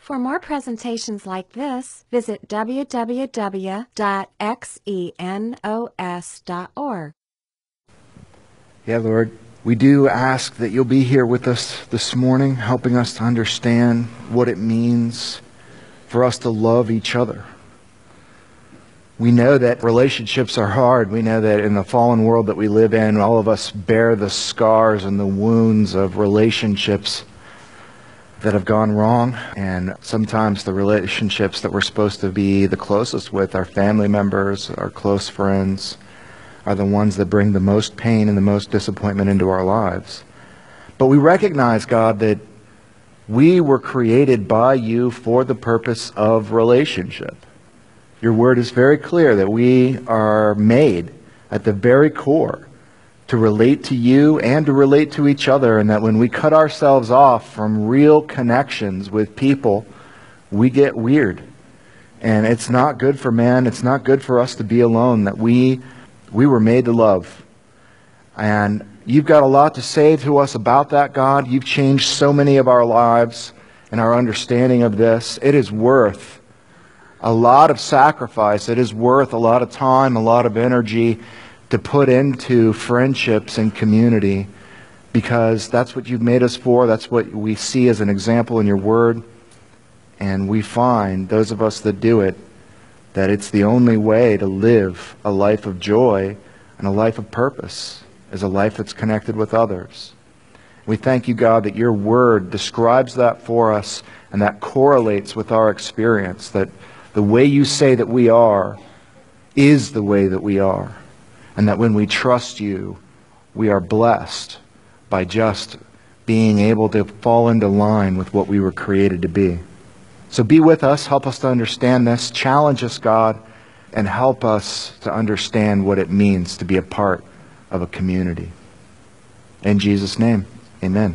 For more presentations like this, visit www.xenos.org. Yeah, Lord, we do ask that you'll be here with us this morning, helping us to understand what it means for us to love each other. We know that relationships are hard. We know that in the fallen world that we live in, all of us bear the scars and the wounds of relationships that have gone wrong. And sometimes the relationships that we're supposed to be the closest with, our family members, our close friends, are the ones that bring the most pain and the most disappointment into our lives. But we recognize, God, that we were created by you for the purpose of relationship. Your word is very clear that we are made at the very core to relate to you and to relate to each other, and that when we cut ourselves off from real connections with people, we get weird. And it's not good for man, it's not good for us to be alone, that we were made to love. And you've got a lot to say to us about that, God. You've changed so many of our lives and our understanding of this. It is worth a lot of sacrifice. It is worth a lot of time, a lot of energy to put into friendships and community, because that's what you've made us for. That's what we see as an example in your word. And we find, those of us that do it, that it's the only way to live a life of joy and a life of purpose, is a life that's connected with others. We thank you, God, that your word describes that for us, and that correlates with our experience, that the way you say that we are is the way that we are. And that when we trust you, we are blessed by just being able to fall into line with what we were created to be. So be with us, help us to understand this, challenge us, God, and help us to understand what it means to be a part of a community. In Jesus' name, amen.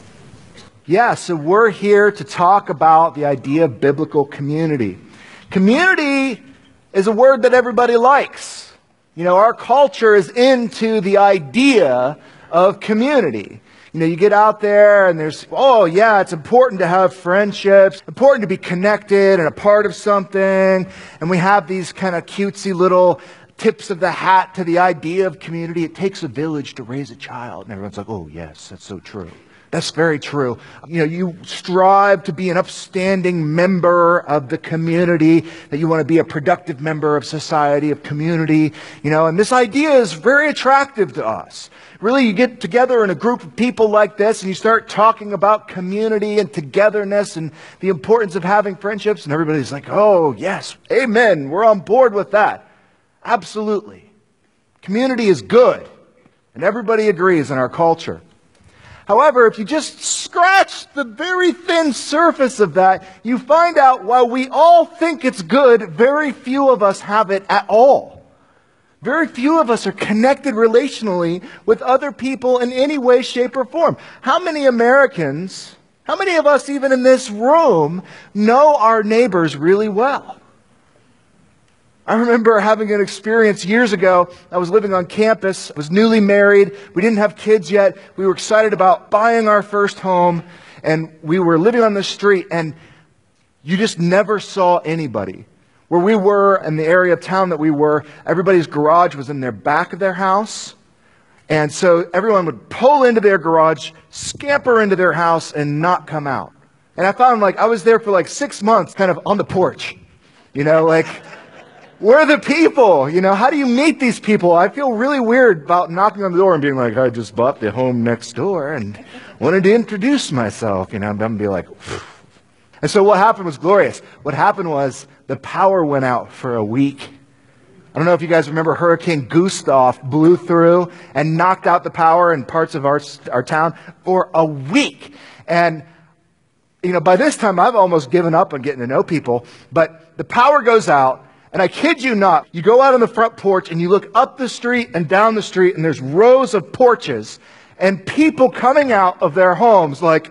Yeah, so we're here to talk about the idea of biblical community. Community is a word that everybody likes. You know, our culture is into the idea of community. You know, you get out there and there's, oh yeah, it's important to have friendships, important to be connected and a part of something. And we have these kind of cutesy little tips of the hat to the idea of community. It takes a village to raise a child. And everyone's like, oh yes, that's so true. That's very true. You know, you strive to be an upstanding member of the community, that you want to be a productive member of society, of community, you know, and this idea is very attractive to us. Really, you get together in a group of people like this and you start talking about community and togetherness and the importance of having friendships, and everybody's like, oh yes, amen, we're on board with that. Absolutely. Community is good, and everybody agrees in our culture. However, if you just scratch the very thin surface of that, you find out while we all think it's good, very few of us have it at all. Very few of us are connected relationally with other people in any way, shape, or form. How many Americans, how many of us even in this room, know our neighbors really well? I remember having an experience years ago. I was living on campus, I was newly married, we didn't have kids yet, we were excited about buying our first home, and we were living on the street, and you just never saw anybody. Where we were, in the area of town that we were, everybody's garage was in their back of their house, and so everyone would pull into their garage, scamper into their house, and not come out. And I found, like, I was there for like 6 months, kind of on the porch, you know, like, we're the people, you know, how do you meet these people? I feel really weird about knocking on the door and being like, I just bought the home next door and wanted to introduce myself, you know, I'm going to be like, phew. And so what happened was glorious. What happened was the power went out for a week. I don't know if you guys remember, Hurricane Gustav blew through and knocked out the power in parts of our town for a week. And, you know, by this time I've almost given up on getting to know people, but the power goes out. And I kid you not, you go out on the front porch and you look up the street and down the street and there's rows of porches and people coming out of their homes like,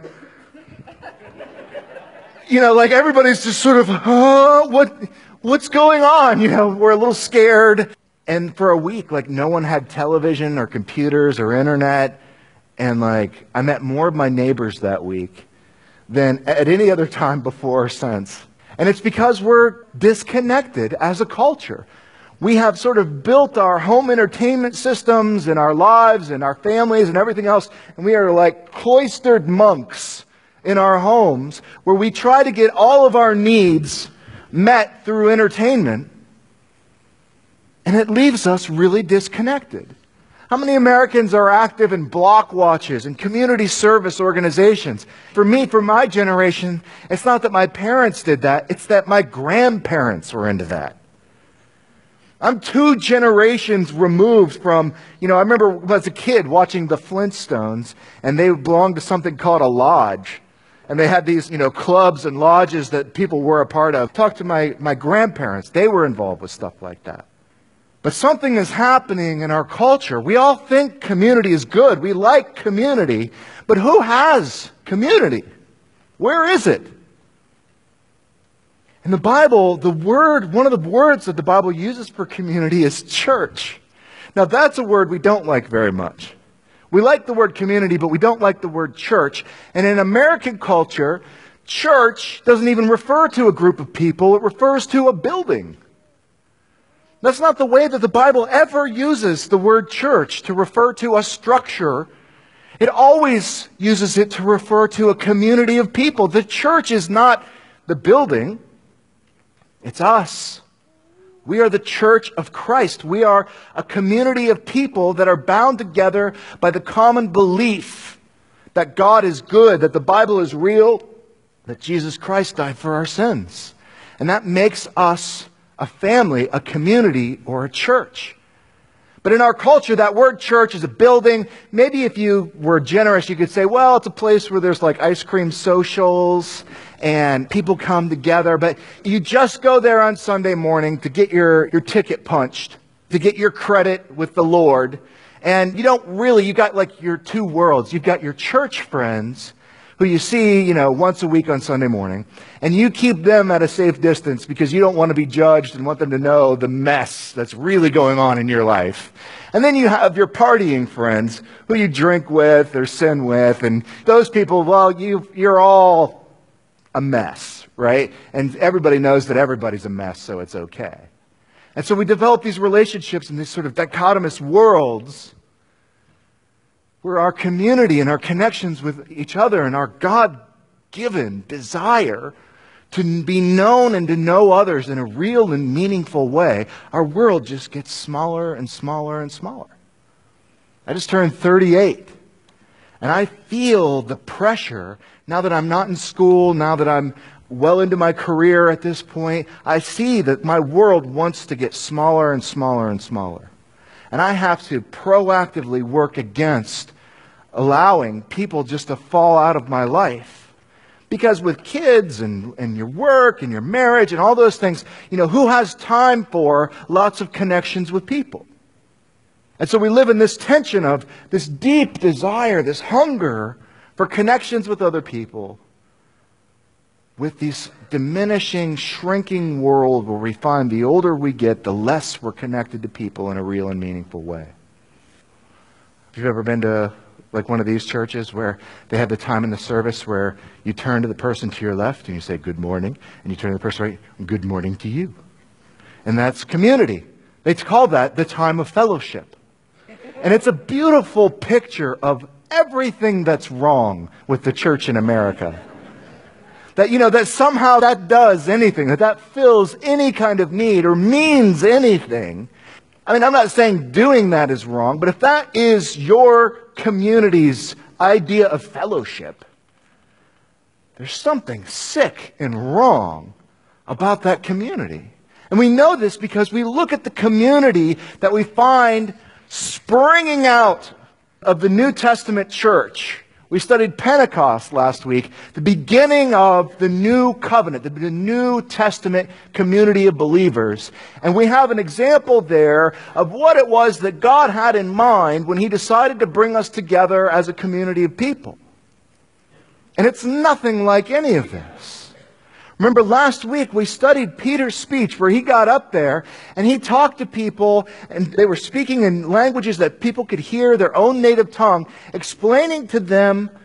you know, like everybody's just sort of, what's going on? You know, we're a little scared. And for a week, like no one had television or computers or internet. And like I met more of my neighbors that week than at any other time before or since. And it's because we're disconnected as a culture. We have sort of built our home entertainment systems and our lives and our families and everything else, and we are like cloistered monks in our homes where we try to get all of our needs met through entertainment, and it leaves us really disconnected. How many Americans are active in block watches and community service organizations? For me, for my generation, it's not that my parents did that, it's that my grandparents were into that. I'm 2 generations removed from, I remember as a kid watching the Flintstones, and they belonged to something called a lodge. And they had these, clubs and lodges that people were a part of. Talk to my grandparents. They were involved with stuff like that. But something is happening in our culture. We all think community is good. We like community. But who has community? Where is it? In the Bible, one of the words that the Bible uses for community is church. Now that's a word we don't like very much. We like the word community, but we don't like the word church. And in American culture, church doesn't even refer to a group of people. It refers to a building. That's not the way that the Bible ever uses the word church to refer to a structure. It always uses it to refer to a community of people. The church is not the building. It's us. We are the church of Christ. We are a community of people that are bound together by the common belief that God is good, that the Bible is real, that Jesus Christ died for our sins. And that makes us a family, a community, or a church. But in our culture, that word church is a building. Maybe if you were generous, you could say, well, it's a place where there's like ice cream socials and people come together. But you just go there on Sunday morning to get your ticket punched, to get your credit with the Lord. And you got like your 2 worlds. You've got your church friends who you see, once a week on Sunday morning. And you keep them at a safe distance because you don't want to be judged and want them to know the mess that's really going on in your life. And then you have your partying friends who you drink with or sin with. And those people, well, you're all a mess, right? And everybody knows that everybody's a mess, so it's okay. And so we develop these relationships in these sort of dichotomous worlds where our community and our connections with each other and our God-given desire to be known and to know others in a real and meaningful way, our world just gets smaller and smaller and smaller. I just turned 38, and I feel the pressure now that I'm not in school, now that I'm well into my career at this point. I see that my world wants to get smaller and smaller and smaller. And I have to proactively work against allowing people just to fall out of my life. Because with kids and your work and your marriage and all those things, who has time for lots of connections with people? And so we live in this tension of this deep desire, this hunger for connections with other people, with this diminishing, shrinking world where we find the older we get, the less we're connected to people in a real and meaningful way. Have you ever been to like one of these churches where they have the time in the service where you turn to the person to your left and you say, good morning, and you turn to the person right, good morning to you. And that's community. They call that the time of fellowship. And it's a beautiful picture of everything that's wrong with the church in America. That, that somehow that does anything, that fills any kind of need or means anything. I mean, I'm not saying doing that is wrong, but if that is your community's idea of fellowship, there's something sick and wrong about that community. And we know this because we look at the community that we find springing out of the New Testament church. We studied Pentecost last week, the beginning of the new covenant, the New Testament community of believers. And we have an example there of what it was that God had in mind when He decided to bring us together as a community of people. And it's nothing like any of this. Remember last week we studied Peter's speech where he got up there and he talked to people and they were speaking in languages that people could hear, their own native tongue, explaining to them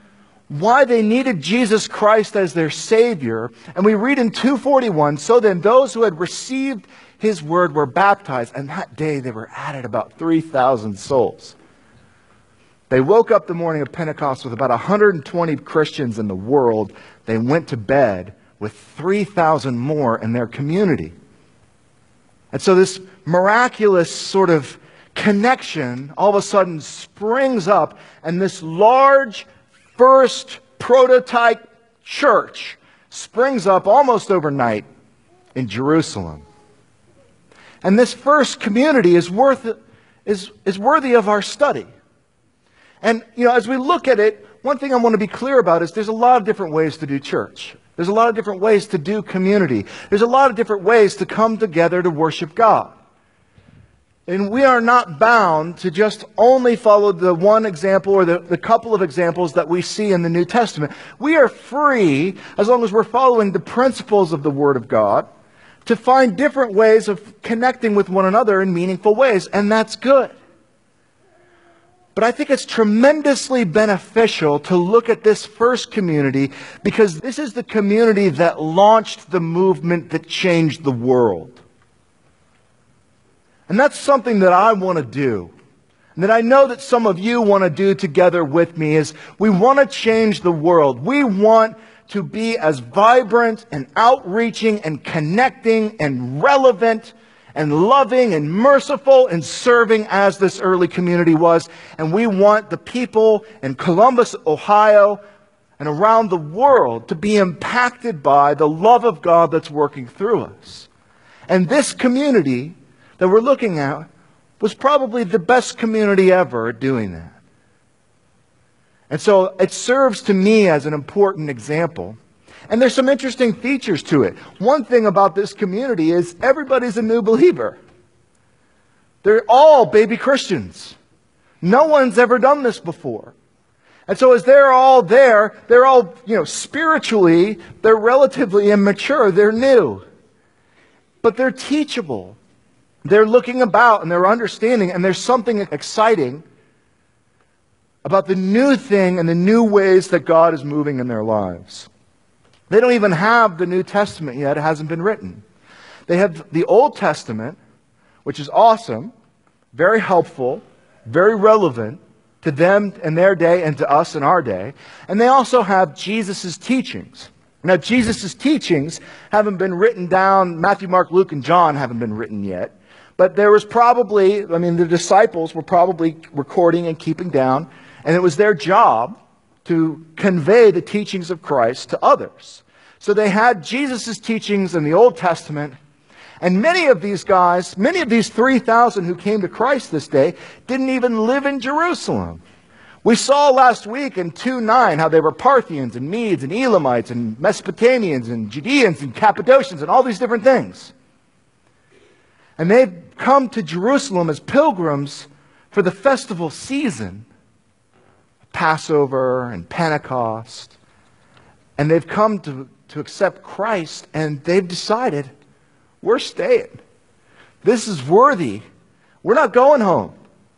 why they needed Jesus Christ as their Savior. And we read in 2:41, so then those who had received His word were baptized, and that day they were added about 3,000 souls. They woke up the morning of Pentecost with about 120 Christians in the world. They went to bed with 3,000 more in their community. And so this miraculous sort of connection all of a sudden springs up, and this large first prototype church springs up almost overnight in Jerusalem. And this first community is worthy of our study. And, as we look at it, one thing I want to be clear about is there's a lot of different ways to do church. There's a lot of different ways to do community. There's a lot of different ways to come together to worship God. And we are not bound to just only follow the one example or the couple of examples that we see in the New Testament. We are free, as long as we're following the principles of the Word of God, to find different ways of connecting with one another in meaningful ways. And that's good. But I think it's tremendously beneficial to look at this first community, because this is the community that launched the movement that changed the world. And that's something that I want to do, and that I know that some of you want to do together with me, is we want to change the world. We want to be as vibrant and outreaching and connecting and relevant and loving and merciful and serving as this early community was. And we want the people in Columbus, Ohio, and around the world to be impacted by the love of God that's working through us. And this community that we're looking at was probably the best community ever at doing that. And so it serves to me as an important example. And there's some interesting features to it. One thing about this community is everybody's a new believer. They're all baby Christians. No one's ever done this before. And so as they're all there, they're all, spiritually, they're relatively immature. They're new. But they're teachable. They're looking about and they're understanding, and there's something exciting about the new thing and the new ways that God is moving in their lives. They don't even have the New Testament yet. It hasn't been written. They have the Old Testament, which is awesome, very helpful, very relevant to them in their day and to us in our day. And they also have Jesus' teachings. Now, Jesus' teachings haven't been written down. Matthew, Mark, Luke, and John haven't been written yet. But there was probably, the disciples were probably recording and keeping down, and it was their job to convey the teachings of Christ to others. So they had Jesus' teachings in the Old Testament, and many of these 3,000 who came to Christ this day, didn't even live in Jerusalem. We saw last week in 2:9 how they were Parthians and Medes and Elamites and Mesopotamians and Judeans and Cappadocians and all these different things. And they've come to Jerusalem as pilgrims for the festival season, Passover and Pentecost. And they've come to accept Christ, and they've decided, we're staying. This is worthy. We're not going home.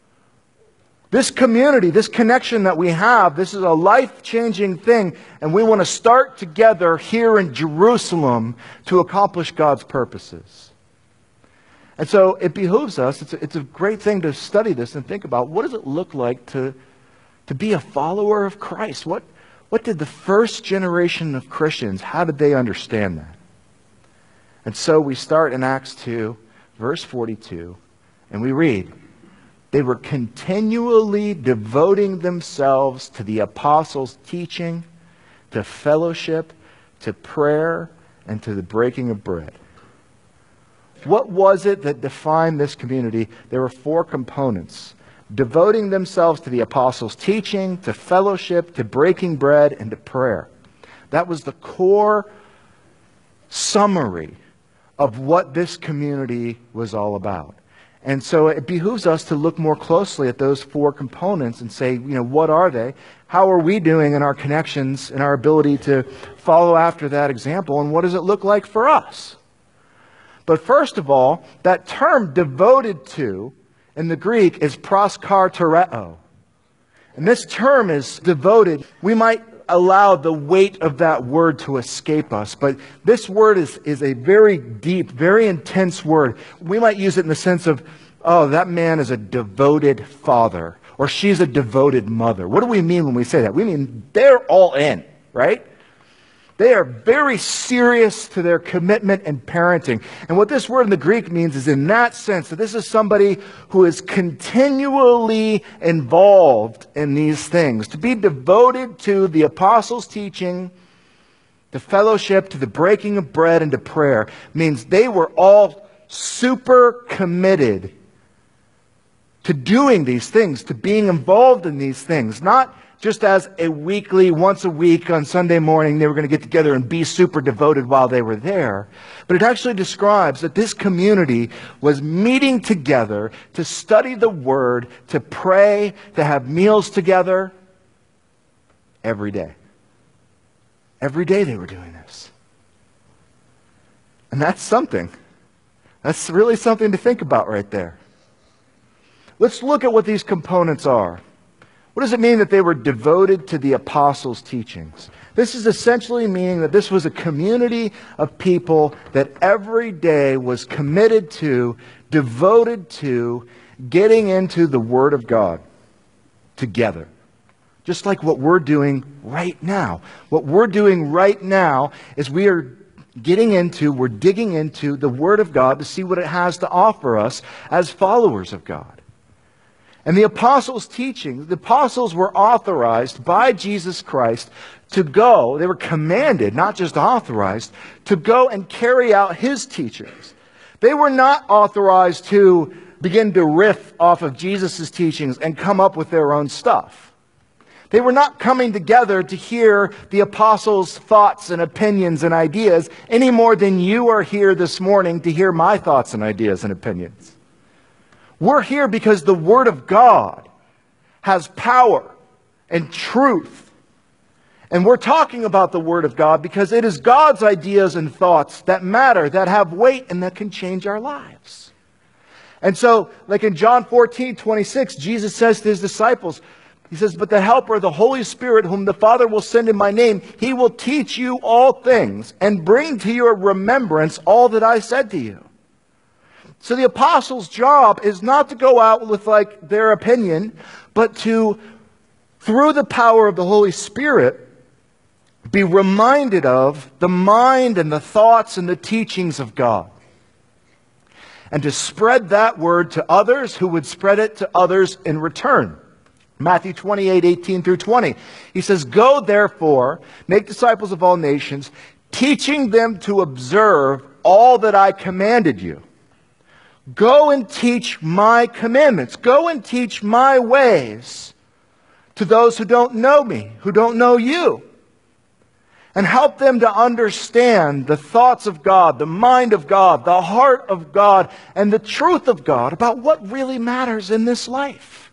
This community, this connection that we have, this is a life-changing thing, and we want to start together here in Jerusalem to accomplish God's purposes. And so it behooves us, it's a great thing to study this and think about, what does it look like to be a follower of Christ? What did the first generation of Christians, how did they understand that? And so we start in Acts 2, verse 42, and we read, they were continually devoting themselves to the apostles' teaching, to fellowship, to prayer, and to the breaking of bread. What was it that defined this community? There were 4 components. Devoting themselves to the apostles' teaching, to fellowship, to breaking bread, and to prayer. That was the core summary of what this community was all about. And so it behooves us to look more closely at those 4 components and say, what are they? How are we doing in our connections and our ability to follow after that example? And what does it look like for us? But first of all, that term devoted to in the Greek is proskartereo. And this term is devoted. We might allow the weight of that word to escape us. But this word is a very deep, very intense word. We might use it in the sense of, oh, that man is a devoted father, or she's a devoted mother. What do we mean when we say that? We mean they're all in, right? They are very serious to their commitment and parenting. And what this word in the Greek means is in that sense that this is somebody who is continually involved in these things. To be devoted to the apostles' teaching, to fellowship, to the breaking of bread, and to prayer means they were all super committed to doing these things, to being involved in these things. Not just as a weekly, once a week on Sunday morning, they were going to get together and be super devoted while they were there. But it actually describes that this community was meeting together to study the Word, to pray, to have meals together every day. Every day they were doing this. And that's something. That's really something to think about right there. Let's look at what these components are. What does it mean that they were devoted to the apostles' teachings? This is essentially meaning that this was a community of people that every day was committed to, devoted to, getting into the Word of God together. Just like what we're doing right now. What we're doing right now is we're digging into the Word of God to see what it has to offer us as followers of God. And the apostles' teaching, the apostles were authorized by Jesus Christ to go, they were commanded, not just authorized, to go and carry out His teachings. They were not authorized to begin to riff off of Jesus' teachings and come up with their own stuff. They were not coming together to hear the apostles' thoughts and opinions and ideas any more than you are here this morning to hear my thoughts and ideas and opinions. We're here because the Word of God has power and truth. And we're talking about the Word of God because it is God's ideas and thoughts that matter, that have weight, and that can change our lives. And so, like in John 14:26, Jesus says to His disciples, He says, "But the Helper, the Holy Spirit, whom the Father will send in my name, He will teach you all things and bring to your remembrance all that I said to you." So the apostles' job is not to go out with like their opinion, but to, through the power of the Holy Spirit, be reminded of the mind and the thoughts and the teachings of God. And to spread that word to others who would spread it to others in return. Matthew 28:18 through 20. He says, "Go therefore, make disciples of all nations, teaching them to observe all that I commanded you." Go and teach my commandments. Go and teach my ways to those who don't know me, who don't know you. And help them to understand the thoughts of God, the mind of God, the heart of God, and the truth of God about what really matters in this life.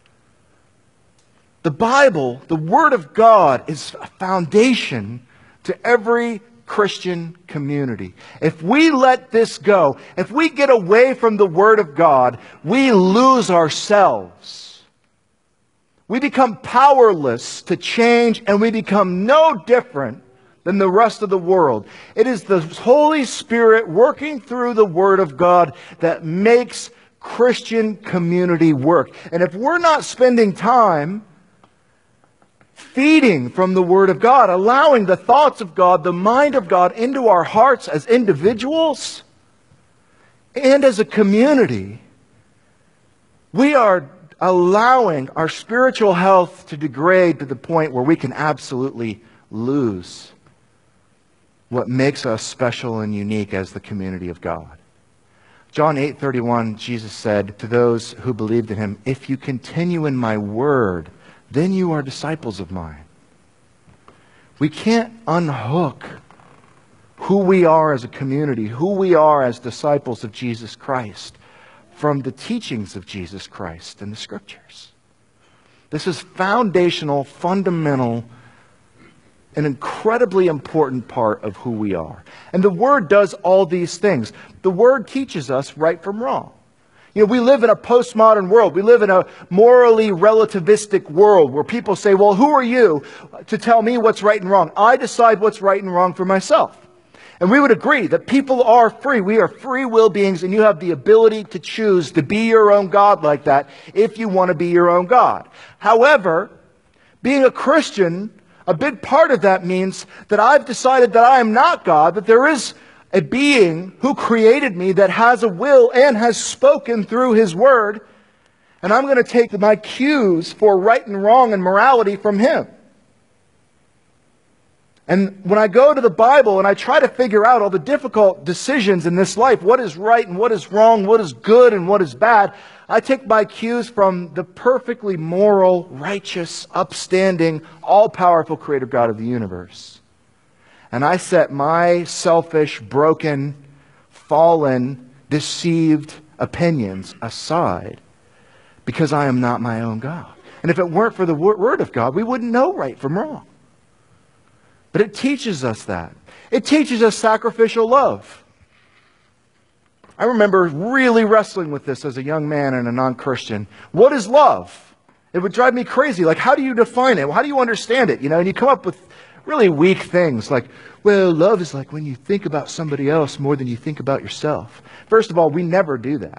The Bible, the Word of God, is a foundation to every Christian community. If we let this go, if we get away from the Word of God, we lose ourselves. We become powerless to change, and we become no different than the rest of the world. It is the Holy Spirit working through the Word of God that makes Christian community work. And if we're not spending time feeding from the Word of God, allowing the thoughts of God, the mind of God into our hearts as individuals and as a community, we are allowing our spiritual health to degrade to the point where we can absolutely lose what makes us special and unique as the community of God. John 8:31, Jesus said to those who believed in Him, "If you continue in my word, then you are disciples of mine." We can't unhook who we are as a community, who we are as disciples of Jesus Christ, from the teachings of Jesus Christ in the Scriptures. This is foundational, fundamental, an incredibly important part of who we are. And the Word does all these things. The Word teaches us right from wrong. We live in a postmodern world. We live in a morally relativistic world where people say, well, who are you to tell me what's right and wrong? I decide what's right and wrong for myself. And we would agree that people are free. We are free will beings, and you have the ability to choose to be your own God like that if you want to be your own God. However, being a Christian, a big part of that means that I've decided that I am not God, that there is a being who created me that has a will and has spoken through His Word, and I'm going to take my cues for right and wrong and morality from Him. And when I go to the Bible and I try to figure out all the difficult decisions in this life, what is right and what is wrong, what is good and what is bad, I take my cues from the perfectly moral, righteous, upstanding, all-powerful Creator God of the universe. And I set my selfish, broken, fallen, deceived opinions aside because I am not my own God. And if it weren't for the Word of God, we wouldn't know right from wrong. But it teaches us that. It teaches us sacrificial love. I remember really wrestling with this as a young man and a non-Christian. What is love? It would drive me crazy. Like, how do you define it? How do you understand it? And you come up with really weak things like, well, love is like when you think about somebody else more than you think about yourself. First of all, we never do that.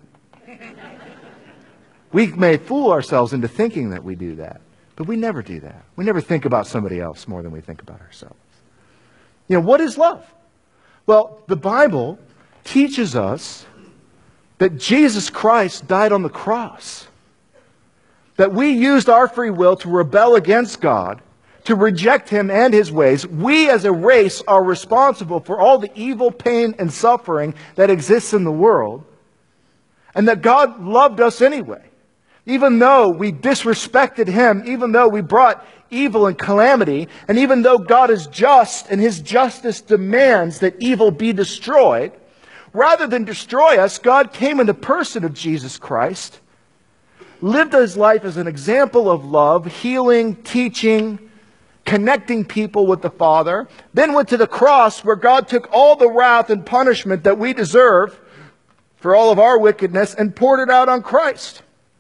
We may fool ourselves into thinking that we do that, but we never do that. We never think about somebody else more than we think about ourselves. What is love? Well, the Bible teaches us that Jesus Christ died on the cross. That we used our free will to rebel against God, to reject Him and His ways. We as a race are responsible for all the evil, pain, and suffering that exists in the world. And that God loved us anyway. Even though we disrespected Him, even though we brought evil and calamity, and even though God is just and His justice demands that evil be destroyed, rather than destroy us, God came in the person of Jesus Christ, lived His life as an example of love, healing, teaching, connecting people with the Father, then went to the cross where God took all the wrath and punishment that we deserve for all of our wickedness and poured it out on Christ.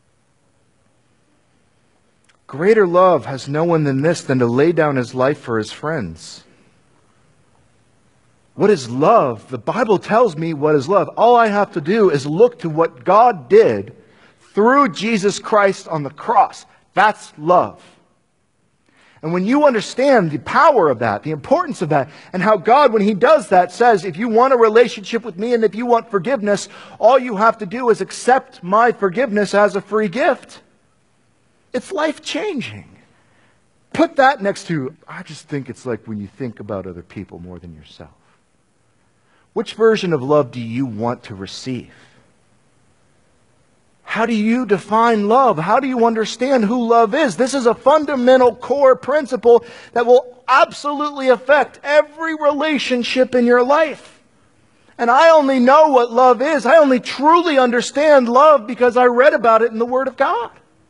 Greater love has no one than this, than to lay down his life for his friends. What is love? The Bible tells me what is love. All I have to do is look to what God did through Jesus Christ on the cross. That's love. And when you understand the power of that, the importance of that, and how God, when He does that, says, if you want a relationship with me and if you want forgiveness, all you have to do is accept my forgiveness as a free gift. It's life-changing. Put that next to, I just think it's like when you think about other people more than yourself. Which version of love do you want to receive? How do you define love? How do you understand who love is? This is a fundamental core principle that will absolutely affect every relationship in your life. And I only know what love is. I only truly understand love because I read about it in the Word of God.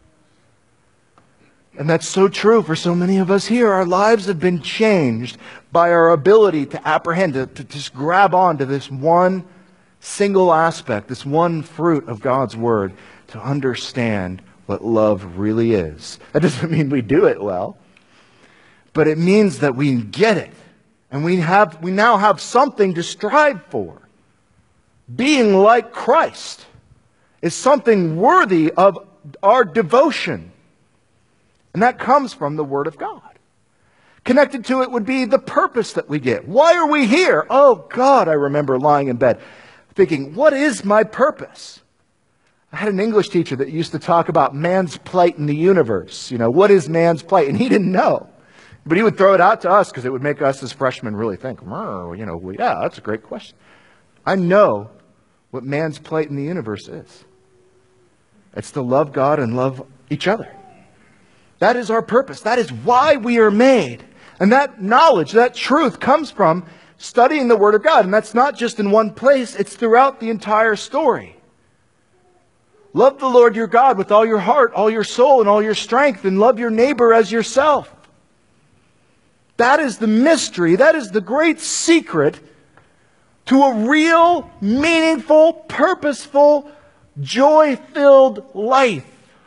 And that's so true for so many of us here. Our lives have been changed by our ability to apprehend, to just grab on to this one single aspect, this one fruit of God's Word, to understand what love really is. That doesn't mean we do it well, but it means that we get it. And we now have something to strive for. Being like Christ is something worthy of our devotion. And that comes from the Word of God. Connected to it would be the purpose that we get. Why are we here? Oh God, I remember lying in bed thinking, what is my purpose? I had an English teacher that used to talk about man's plight in the universe. What is man's plight? And he didn't know. But he would throw it out to us because it would make us as freshmen really think, yeah, that's a great question. I know what man's plight in the universe is. It's to love God and love each other. That is our purpose. That is why we are made. And that knowledge, that truth comes from studying the Word of God. And that's not just in one place. It's throughout the entire story. Love the Lord your God with all your heart, all your soul, and all your strength. And love your neighbor as yourself. That is the mystery. That is the great secret to a real, meaningful, purposeful, joy-filled life.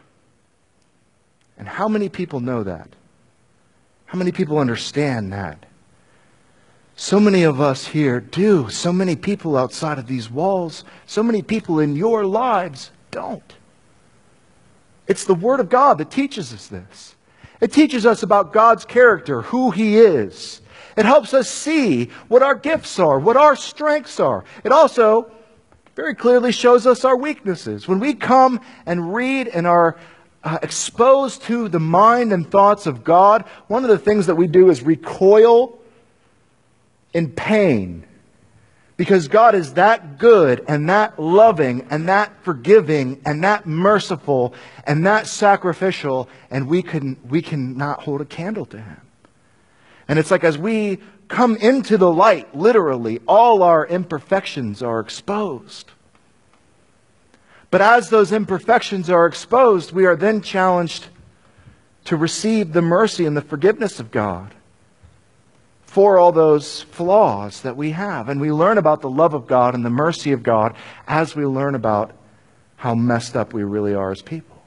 And how many people know that? How many people understand that? So many of us here do. So many people outside of these walls, so many people in your lives don't. It's the Word of God that teaches us this. It teaches us about God's character, who He is. It helps us see what our gifts are, what our strengths are. It also very clearly shows us our weaknesses. When we come and read and are exposed to the mind and thoughts of God, one of the things that we do is recoil in pain. Because God is that good and that loving and that forgiving and that merciful and that sacrificial, and we cannot hold a candle to Him. And it's like as we come into the light, literally, all our imperfections are exposed. But as those imperfections are exposed, we are then challenged to receive the mercy and the forgiveness of God for all those flaws that we have. And we learn about the love of God and the mercy of God as we learn about how messed up we really are as people.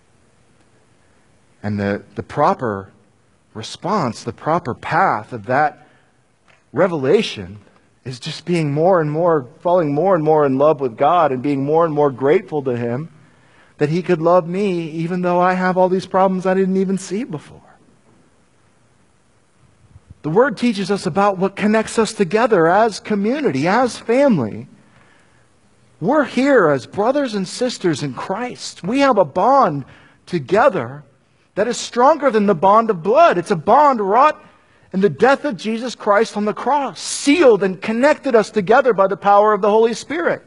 And the proper response, the proper path of that revelation is just being more and more, falling more and more in love with God and being more and more grateful to Him that He could love me even though I have all these problems I didn't even see before. The Word teaches us about what connects us together as community, as family. We're here as brothers and sisters in Christ. We have a bond together that is stronger than the bond of blood. It's a bond wrought in the death of Jesus Christ on the cross, sealed and connected us together by the power of the Holy Spirit.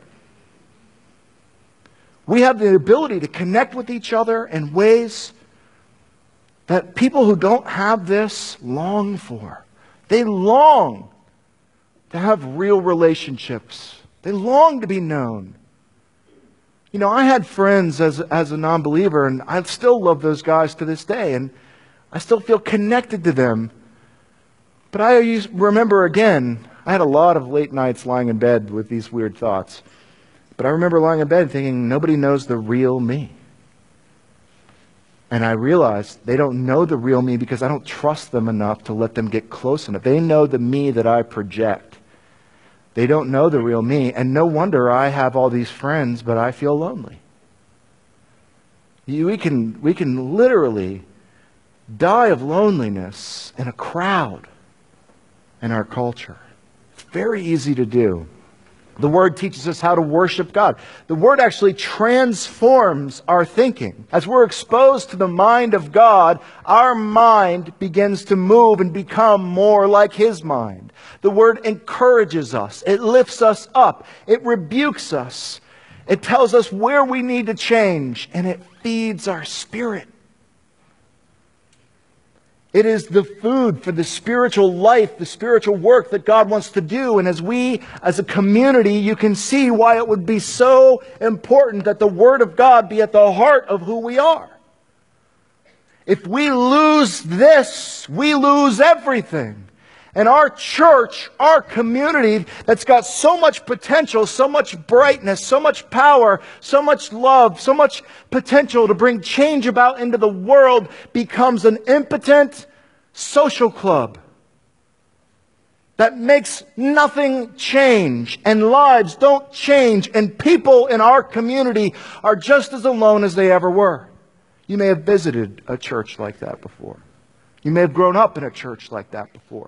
We have the ability to connect with each other in ways that people who don't have this long for. They long to have real relationships. They long to be known. You know, I had friends as a non-believer, and I still love those guys to this day, and I still feel connected to them. But I remember again, I had a lot of late nights lying in bed with these weird thoughts. But I remember lying in bed thinking, nobody knows the real me. And I realized they don't know the real me because I don't trust them enough to let them get close enough. They know the me that I project. They don't know the real me. And no wonder I have all these friends, but I feel lonely. We can literally die of loneliness in a crowd in our culture. It's very easy to do. The Word teaches us how to worship God. The Word actually transforms our thinking. As we're exposed to the mind of God, our mind begins to move and become more like His mind. The Word encourages us. It lifts us up. It rebukes us. It tells us where we need to change, and it feeds our spirit. It is the food for the spiritual life, the spiritual work that God wants to do. And as we, as a community, you can see why it would be so important that the Word of God be at the heart of who we are. If we lose this, we lose everything. And our church, our community that's got so much potential, so much brightness, so much power, so much love, so much potential to bring change about into the world becomes an impotent social club that makes nothing change and lives don't change and people in our community are just as alone as they ever were. You may have visited a church like that before. You may have grown up in a church like that before.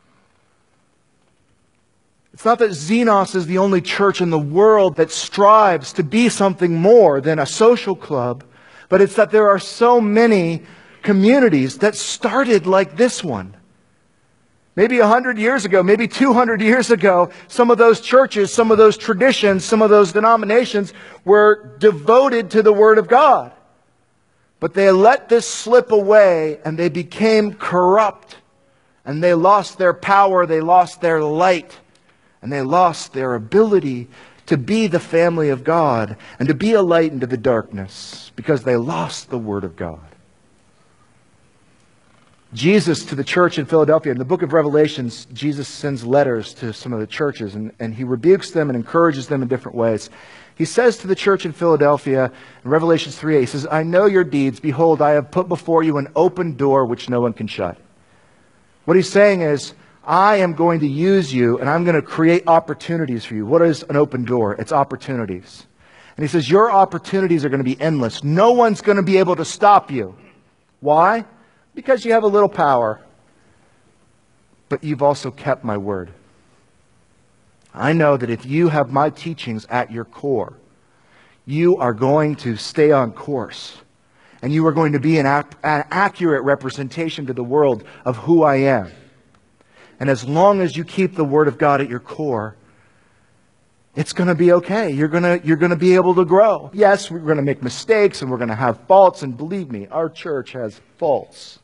It's not that Xenos is the only church in the world that strives to be something more than a social club, but it's that there are so many communities that started like this one. Maybe 100 years ago, maybe 200 years ago, some of those churches, some of those traditions, some of those denominations were devoted to the Word of God. But they let this slip away and they became corrupt. And they lost their power, they lost their light. And they lost their ability to be the family of God and to be a light into the darkness because they lost the Word of God. Jesus to the church in Philadelphia. In the book of Revelations, Jesus sends letters to some of the churches, and he rebukes them and encourages them in different ways. He says to the church in Philadelphia, in Revelations 3:8, he says, I know your deeds. Behold, I have put before you an open door which no one can shut. What he's saying is, I am going to use you, and I'm going to create opportunities for you. What is an open door? It's opportunities. And he says, your opportunities are going to be endless. No one's going to be able to stop you. Why? Because you have a little power. But you've also kept my word. I know that if you have my teachings at your core, you are going to stay on course. And you are going to be an accurate representation to the world of who I am. And as long as you keep the Word of God at your core, it's going to be okay. You're going to be able to grow. Yes, we're going to make mistakes and we're going to have faults. And believe me, our church has faults.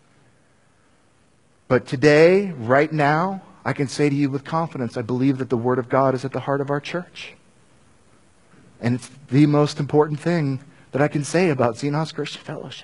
But today, right now, I can say to you with confidence, I believe that the Word of God is at the heart of our church. And it's the most important thing that I can say about Xenos Christian Fellowship.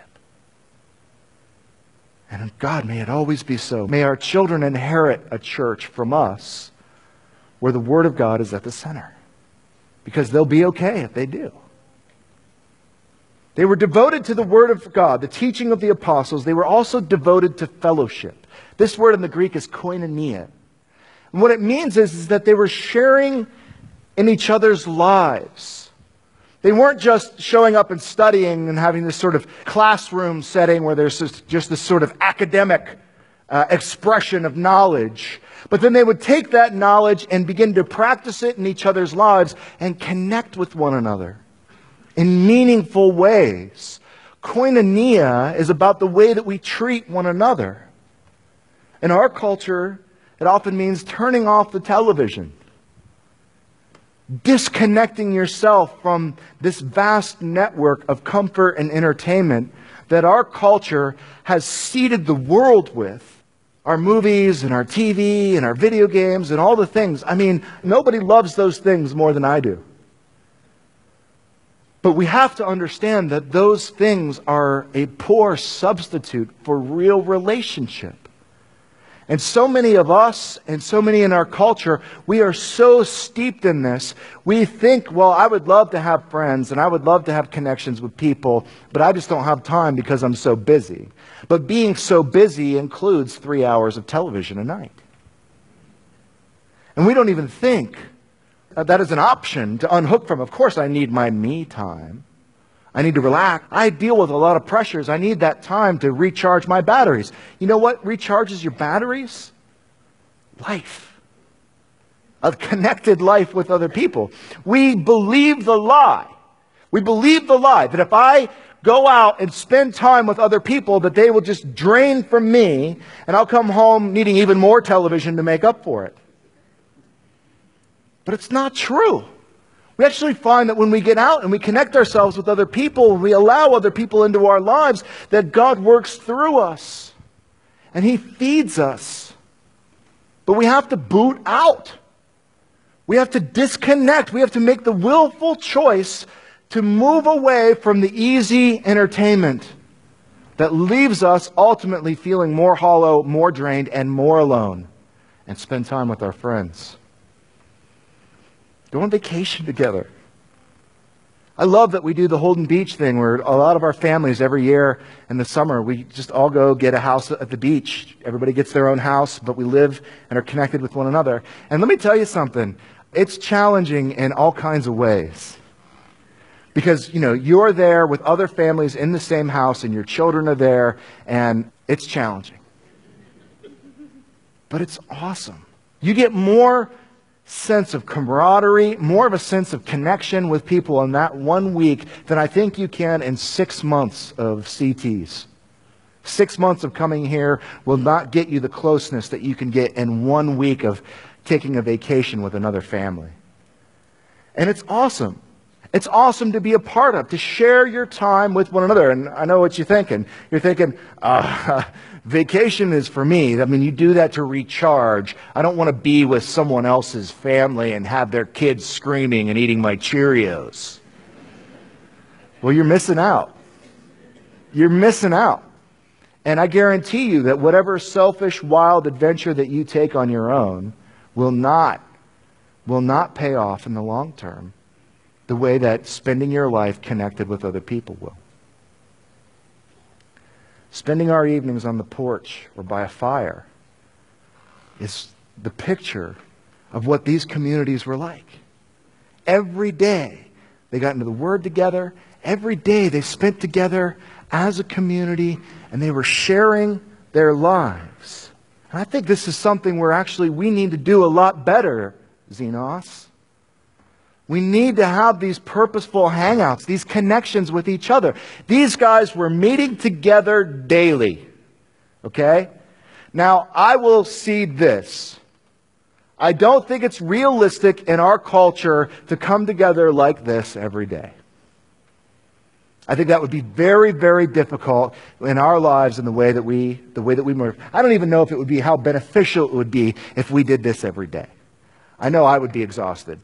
And God, may it always be so. May our children inherit a church from us where the Word of God is at the center. Because they'll be okay if they do. They were devoted to the Word of God, the teaching of the apostles. They were also devoted to fellowship. This word in the Greek is koinonia. And what it means is that they were sharing in each other's lives. They weren't just showing up and studying and having this sort of classroom setting where there's just this sort of academic expression of knowledge. But then they would take that knowledge and begin to practice it in each other's lives and connect with one another in meaningful ways. Koinonia is about the way that we treat one another. In our culture, it often means turning off the television, disconnecting yourself from this vast network of comfort and entertainment that our culture has seeded the world with. Our movies and our TV and our video games and all the things. I mean, nobody loves those things more than I do. But we have to understand that those things are a poor substitute for real relationship. And so many of us and so many in our culture, we are so steeped in this. We think, well, I would love to have friends and I would love to have connections with people, but I just don't have time because I'm so busy. But being so busy includes 3 hours of television a night. And we don't even think that is an option to unhook from. Of course, I need my me time. I need to relax. I deal with a lot of pressures. I need that time to recharge my batteries. You know what recharges your batteries? Life. A connected life with other people. We believe the lie. We believe the lie that if I go out and spend time with other people, that they will just drain from me and I'll come home needing even more television to make up for it. But it's not true. We actually find that when we get out and we connect ourselves with other people, and we allow other people into our lives, that God works through us. And He feeds us. But we have to boot out. We have to disconnect. We have to make the willful choice to move away from the easy entertainment that leaves us ultimately feeling more hollow, more drained, and more alone, and spend time with our friends. Go on vacation together. I love that we do the Holden Beach thing where a lot of our families every year in the summer, we just all go get a house at the beach. Everybody gets their own house, but we live and are connected with one another. And let me tell you something. It's challenging in all kinds of ways. Because, you're there with other families in the same house and your children are there and it's challenging. But it's awesome. You get more sense of camaraderie, more of a sense of connection with people in that 1 week than I think you can in 6 months of CTs. 6 months of coming here will not get you the closeness that you can get in 1 week of taking a vacation with another family. And it's awesome. It's awesome to be a part of, to share your time with one another. And I know what you're thinking. You're thinking, vacation is for me. I mean, you do that to recharge. I don't want to be with someone else's family and have their kids screaming and eating my Cheerios. Well, you're missing out. You're missing out. And I guarantee you that whatever selfish, wild adventure that you take on your own will not pay off in the long term the way that spending your life connected with other people will. Spending our evenings on the porch or by a fire is the picture of what these communities were like. Every day they got into the Word together. Every day they spent together as a community, and they were sharing their lives. And I think this is something where actually we need to do a lot better, Xenos. We need to have these purposeful hangouts, these connections with each other. These guys were meeting together daily. Okay? Now, I will see this. I don't think it's realistic in our culture to come together like this every day. I think that would be very, very difficult in our lives in the way that we move. I don't even know if it would be how beneficial it would be if we did this every day. I know I would be exhausted.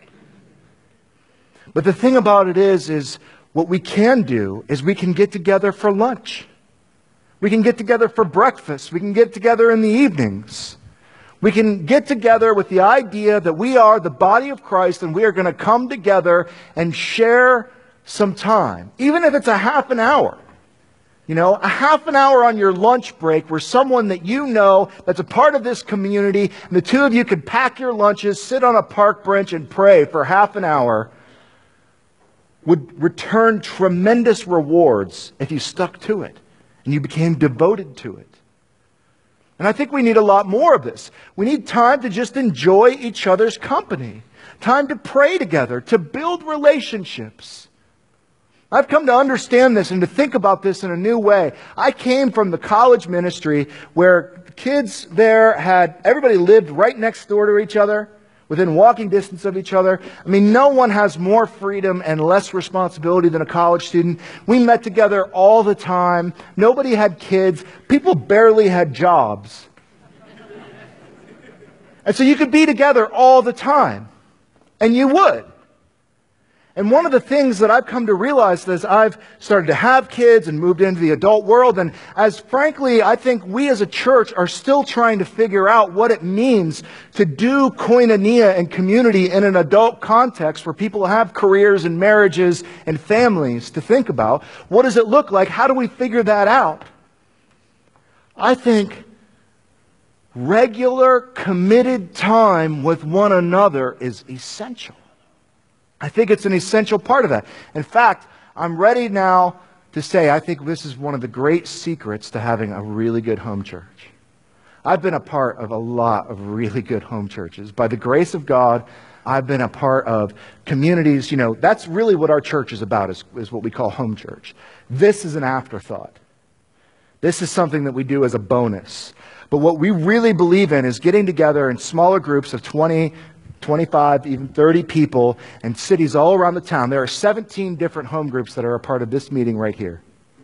But the thing about it is what we can do is we can get together for lunch. We can get together for breakfast. We can get together in the evenings. We can get together with the idea that we are the body of Christ and we are going to come together and share some time. Even if it's a half an hour. You know, a half an hour on your lunch break where someone that you know that's a part of this community, and the two of you could pack your lunches, sit on a park bench and pray for half an hour, would return tremendous rewards if you stuck to it and you became devoted to it. And I think we need a lot more of this. We need time to just enjoy each other's company. Time to pray together, to build relationships. I've come to understand this and to think about this in a new way. I came from the college ministry where kids there everybody lived right next door to each other, within walking distance of each other. I mean, no one has more freedom and less responsibility than a college student. We met together all the time. Nobody had kids. People barely had jobs. And so you could be together all the time. And you would. And one of the things that I've come to realize as I've started to have kids and moved into the adult world, and as frankly, I think we as a church are still trying to figure out what it means to do koinonia and community in an adult context where people have careers and marriages and families to think about. What does it look like? How do we figure that out? I think regular, committed time with one another is essential. I think it's an essential part of that. In fact, I'm ready now to say I think this is one of the great secrets to having a really good home church. I've been a part of a lot of really good home churches. By the grace of God, I've been a part of communities. You know, that's really what our church is about, is what we call home church. This is an afterthought. This is something that we do as a bonus. But what we really believe in is getting together in smaller groups of 20, 25, even 30 people in cities all around the town. There are 17 different home groups that are a part of this meeting right here.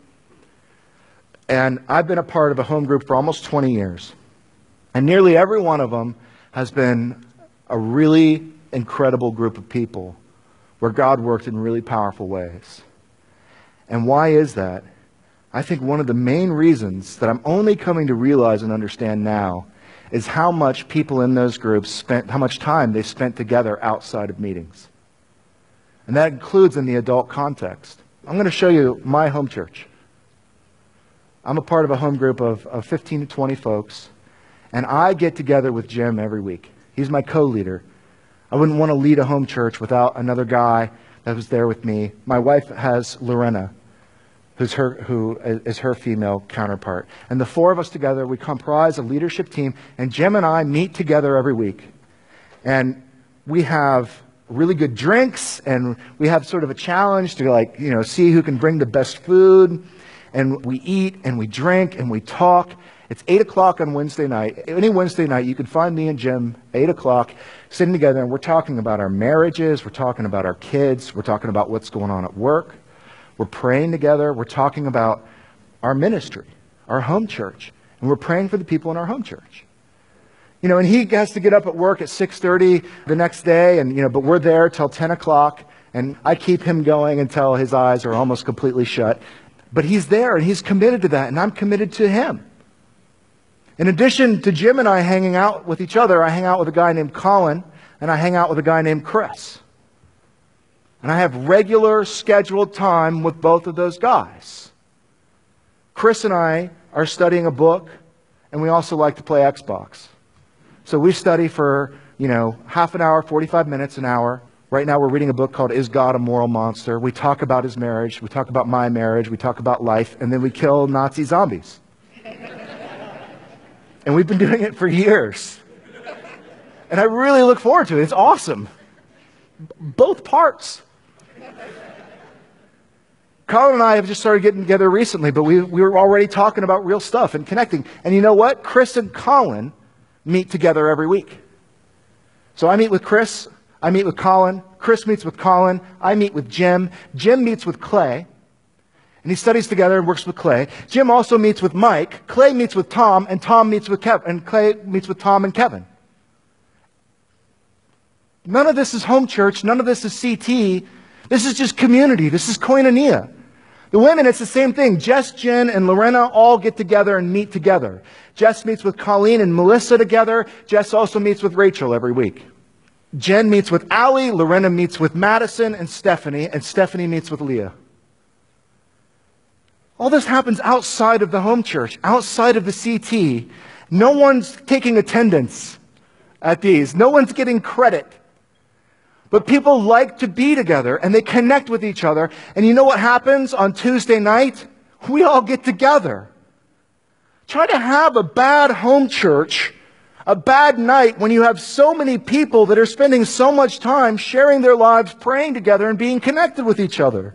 And I've been a part of a home group for almost 20 years. And nearly every one of them has been a really incredible group of people where God worked in really powerful ways. And why is that? I think one of the main reasons that I'm only coming to realize and understand now is how much people in those groups how much time they spent together outside of meetings. And that includes in the adult context. I'm going to show you my home church. I'm a part of a home group of 15 to 20 folks, and I get together with Jim every week. He's my co-leader. I wouldn't want to lead a home church without another guy that was there with me. My wife has Lorena, who is her female counterpart. And the four of us together, we comprise a leadership team, and Jim and I meet together every week. And we have really good drinks, and we have sort of a challenge to see who can bring the best food. And we eat, and we drink, and we talk. It's 8 o'clock on Wednesday night. Any Wednesday night, you can find me and Jim, 8 o'clock, sitting together, and we're talking about our marriages, we're talking about our kids, we're talking about what's going on at work. We're praying together. We're talking about our ministry, our home church. And we're praying for the people in our home church. You know, and he has to get up at work at 6:30 the next day. And, but we're there till 10 o'clock. And I keep him going until his eyes are almost completely shut. But He's there and He's committed to that, and I'm committed to Him. In addition to Jim and I hanging out with each other, I hang out with a guy named Colin, and I hang out with a guy named Chris. And I have regular scheduled time with both of those guys. Chris and I are studying a book, and we also like to play Xbox. So we study for, half an hour, 45 minutes, an hour. Right now we're reading a book called Is God a Moral Monster? We talk about his marriage, we talk about my marriage, we talk about life, and then we kill Nazi zombies. And we've been doing it for years. And I really look forward to it. It's awesome. Both parts. Colin and I have just started getting together recently, but we were already talking about real stuff and connecting. And you know what? Chris and Colin meet together every week. So I meet with Chris, I meet with Colin, Chris meets with Colin, I meet with Jim, Jim meets with Clay, and he studies together and works with Clay. Jim also meets with Mike, Clay meets with Tom, and Tom meets with Kevin, and Clay meets with Tom and Kevin. None of this is home church, none of this is CT, this is just community, this is koinonia. The women, it's the same thing. Jess, Jen, and Lorena all get together and meet together. Jess meets with Colleen and Melissa together. Jess also meets with Rachel every week. Jen meets with Allie, Lorena meets with Madison and Stephanie meets with Leah. All this happens outside of the home church, outside of the CT. No one's taking attendance at these. No one's getting credit. But people like to be together, and they connect with each other. And you know what happens on Tuesday night? We all get together. Try to have a bad home church, a bad night, when you have so many people that are spending so much time sharing their lives, praying together, and being connected with each other.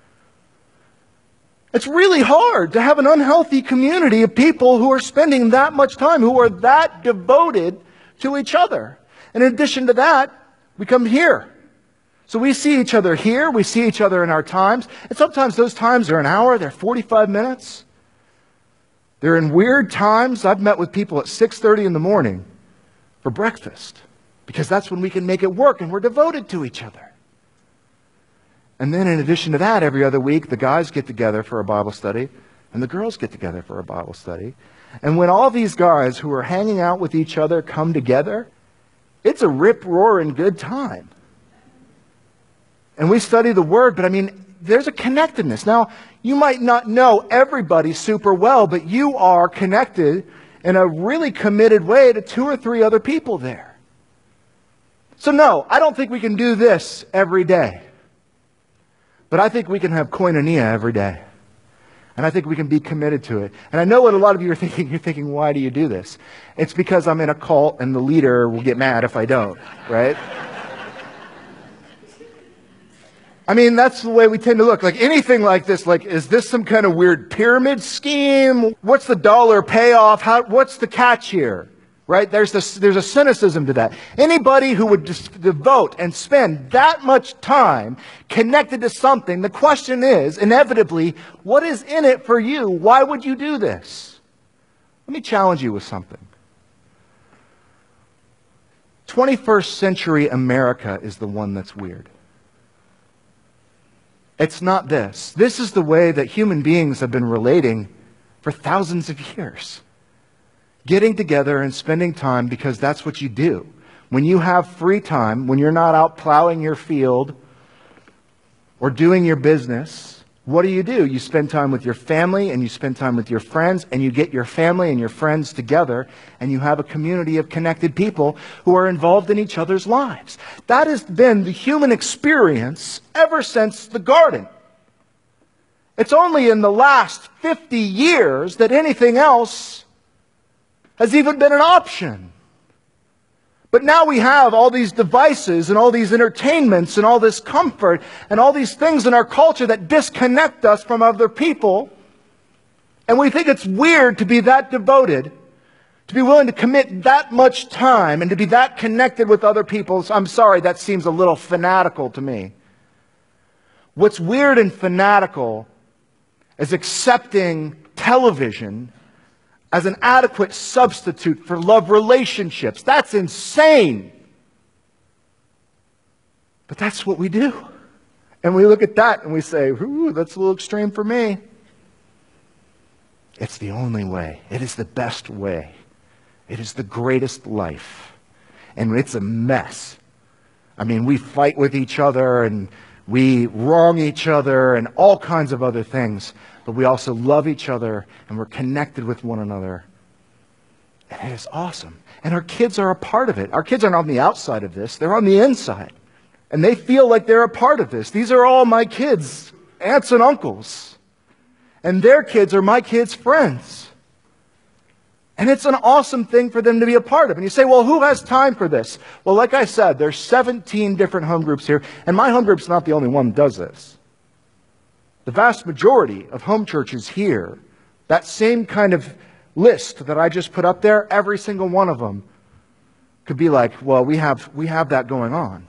It's really hard to have an unhealthy community of people who are spending that much time, who are that devoted to each other. And in addition to that, we come here. So we see each other here. We see each other in our times. And sometimes those times are an hour. They're 45 minutes. They're in weird times. I've met with people at 6:30 in the morning for breakfast because that's when we can make it work and we're devoted to each other. And then in addition to that, every other week, the guys get together for a Bible study and the girls get together for a Bible study. And when all these guys who are hanging out with each other come together, it's a rip-roaring good time. And we study the Word, but there's a connectedness. Now, you might not know everybody super well, but you are connected in a really committed way to 2 or 3 other people there. So no, I don't think we can do this every day. But I think we can have koinonia every day. And I think we can be committed to it. And I know what a lot of you are thinking. You're thinking, why do you do this? It's because I'm in a cult and the leader will get mad if I don't, right? That's the way we tend to look. Like anything like this, is this some kind of weird pyramid scheme? What's the dollar payoff? What's the catch here? Right? There's a cynicism to that. Anybody who would devote and spend that much time connected to something, the question is, inevitably, what is in it for you? Why would you do this? Let me challenge you with something. 21st century America is the one that's weird. It's not this. This is the way that human beings have been relating for thousands of years. Getting together and spending time because that's what you do. When you have free time, when you're not out plowing your field or doing your business, what do? You spend time with your family and you spend time with your friends and you get your family and your friends together and you have a community of connected people who are involved in each other's lives. That has been the human experience ever since the garden. It's only in the last 50 years that anything else has even been an option. But now we have all these devices and all these entertainments and all this comfort and all these things in our culture that disconnect us from other people. And we think it's weird to be that devoted, to be willing to commit that much time and to be that connected with other people. I'm sorry, that seems a little fanatical to me. What's weird and fanatical is accepting television as an adequate substitute for love relationships. That's insane. But that's what we do. And we look at that and we say, ooh, that's a little extreme for me. It's the only way. It is the best way. It is the greatest life. And it's a mess. I mean, we fight with each other and we wrong each other and all kinds of other things. But we also love each other and we're connected with one another. And it is awesome. And our kids are a part of it. Our kids aren't on the outside of this. They're on the inside. And they feel like they're a part of this. These are all my kids, aunts and uncles. And their kids are my kids' friends. And it's an awesome thing for them to be a part of. And you say, well, who has time for this? Well, like I said, there's 17 different home groups here. And my home group's not the only one that does this. The vast majority of home churches here, that same kind of list that I just put up there, every single one of them could be like, well, we have that going on.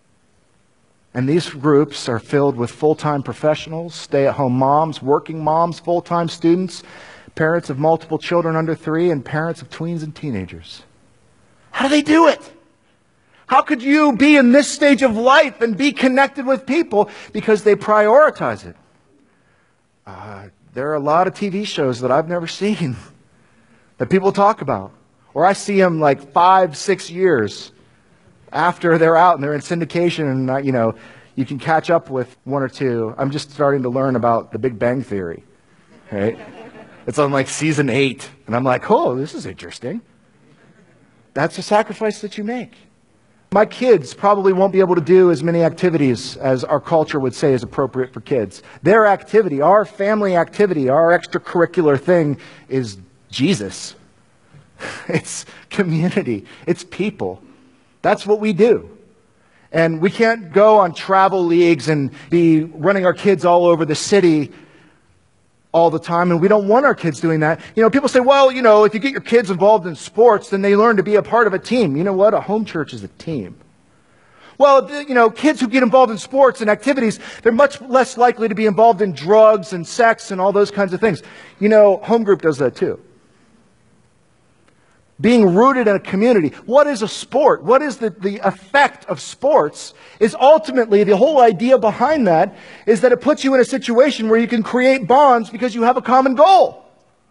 And these groups are filled with full-time professionals, stay-at-home moms, working moms, full-time students, parents of multiple children under 3, and parents of tweens and teenagers. How do they do it? How could you be in this stage of life and be connected with people? Because they prioritize it. There are a lot of TV shows that I've never seen that people talk about. Or I see them like 5, 6 years after they're out and they're in syndication and, you can catch up with 1 or 2. I'm just starting to learn about The Big Bang Theory, right? It's on like season 8. And I'm like, oh, this is interesting. That's a sacrifice that you make. My kids probably won't be able to do as many activities as our culture would say is appropriate for kids. Their activity, our family activity, our extracurricular thing is Jesus. It's community. It's people. That's what we do. And we can't go on travel leagues and be running our kids all over the city all the time, and we don't want our kids doing that. People say, well, if you get your kids involved in sports, then they learn to be a part of a team. You know what? A home church is a team. Well, kids who get involved in sports and activities, they're much less likely to be involved in drugs and sex and all those kinds of things. Home group does that too. Being rooted in a community. What is a sport? What is the effect of sports? Is ultimately, the whole idea behind that is that it puts you in a situation where you can create bonds because you have a common goal.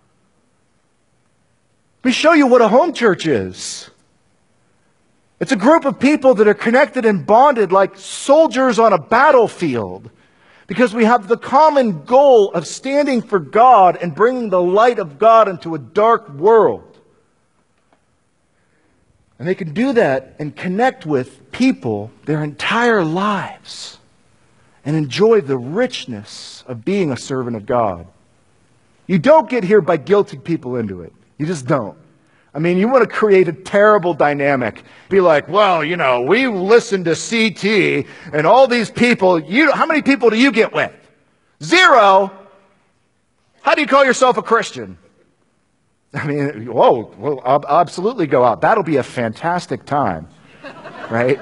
Let me show you what a home church is. It's a group of people that are connected and bonded like soldiers on a battlefield because we have the common goal of standing for God and bringing the light of God into a dark world. And they can do that and connect with people their entire lives and enjoy the richness of being a servant of God. You don't get here by guilting people into it. You just don't. You want to create a terrible dynamic. Be like, well, we listen to CT and all these people. How many people do you get with? 0. How do you call yourself a Christian? We'll absolutely go out. That'll be a fantastic time, right?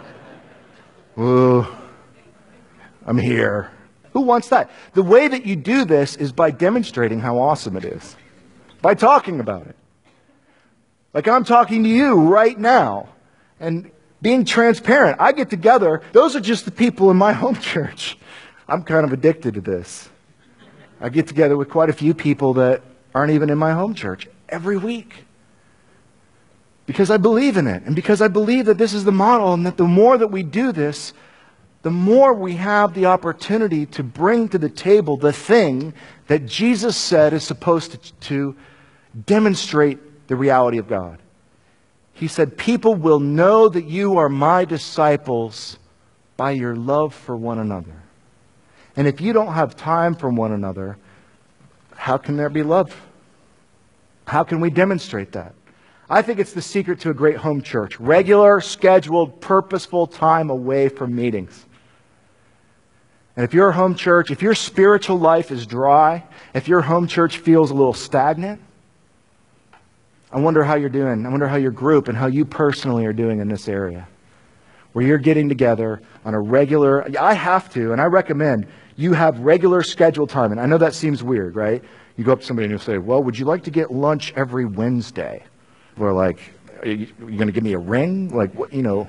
Ooh, I'm here. Who wants that? The way that you do this is by demonstrating how awesome it is. By talking about it. Like I'm talking to you right now. And being transparent. I get together. Those are just the people in my home church. I'm kind of addicted to this. I get together with quite a few people that aren't even in my home church every week. Because I believe in it. And because I believe that this is the model and that the more that we do this, the more we have the opportunity to bring to the table the thing that Jesus said is supposed to demonstrate the reality of God. He said, people will know that you are my disciples by your love for one another. And if you don't have time for one another, how can there be love? How can we demonstrate that? I think it's the secret to a great home church. Regular, scheduled, purposeful time away from meetings. And if your home church, if your spiritual life is dry, if your home church feels a little stagnant, I wonder how you're doing. I wonder how your group and how you personally are doing in this area. Where you're getting together on a regular, I have to, and I recommend you have regular scheduled time. And I know that seems weird, right? You go up to somebody and you say, well, would you like to get lunch every Wednesday? We're like, are you going to give me a ring? Like, what, You're